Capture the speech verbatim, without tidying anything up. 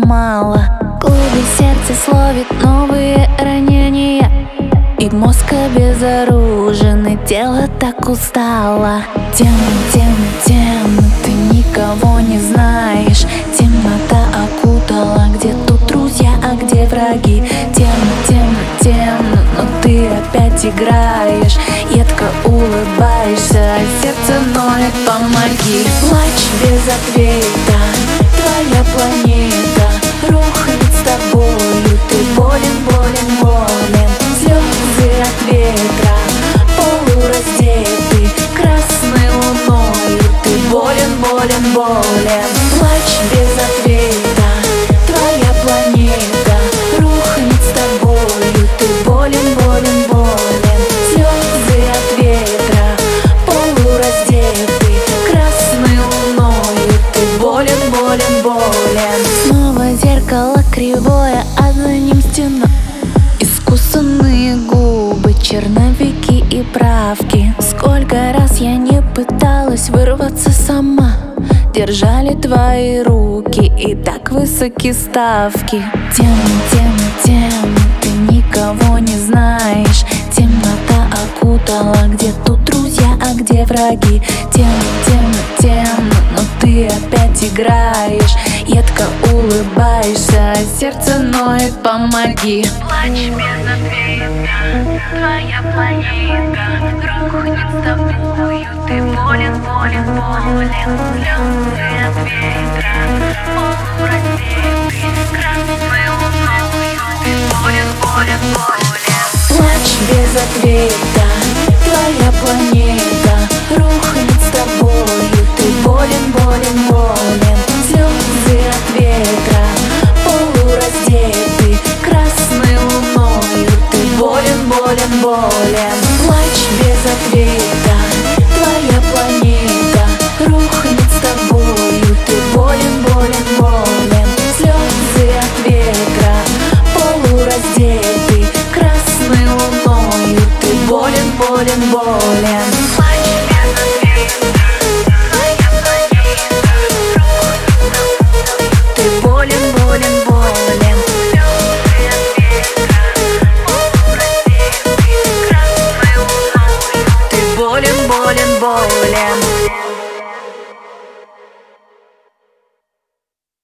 мало. В клубе сердце словит новые ранения, и мозг обезоружен, и тело так устало. Темно, темно, темно, ты никого не знаешь. Темнота окутала, где тут друзья, а где враги. Темно, темно, темно, но ты опять играешь. Едко улыбаешься, а сердце ноет, помоги. Плачь без ответа, твоя планета рухнет с тобою. Ты болен, болен, болен. Слезы от ветра, полураздетый красной луною. Ты болен, болен, болен. Плачь без ответа, твоя планета рухнет с тобою. Ты болен, болен, болен. Слезы от ветра, полураздетый красной луною. Ты болен, болен, болен. Снова зеркало кривое, а за ним стена. Искусанные губы, черновики и правки. Сколько раз я не пыталась вырваться сама. Держали твои руки, и так высоки ставки. Темно, темно, темно, ты никого не знаешь. Темнота окутала, где тут друзья, а где враги. Темно, темно, темно, но ты опять играешь. Едко улыбаешься, а сердце ноет, помоги. Плачь без ответа, твоя планета рухнет с тобою. Ты болен, болен, болен. Слезы от ветра, полураздетый красной луною. Ты болен, болен, болен. Плачь без ответа,